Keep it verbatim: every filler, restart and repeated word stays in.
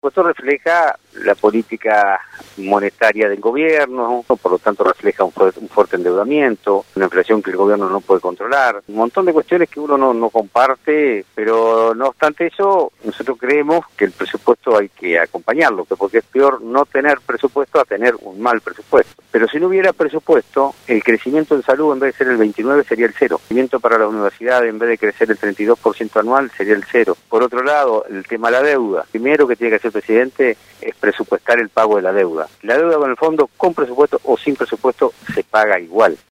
Esto refleja la política monetaria del gobierno, por lo tanto refleja un fuerte, un fuerte endeudamiento, una inflación que el gobierno no puede controlar, un montón de cuestiones que uno no, no comparte, pero no obstante eso, nosotros creemos que el presupuesto hay que acompañarlo, porque es peor no tener presupuesto a tener un mal presupuesto. Pero si no hubiera presupuesto, el crecimiento en salud en vez de ser el veintinueve sería el cero. El crecimiento para la universidad en vez de crecer el treinta y dos por ciento anual sería el cero. Por otro lado, el tema de la deuda. Primero que tiene que hacer el presidente es presupuestar el pago de la deuda. La deuda con el fondo, con presupuesto o sin presupuesto, se paga igual.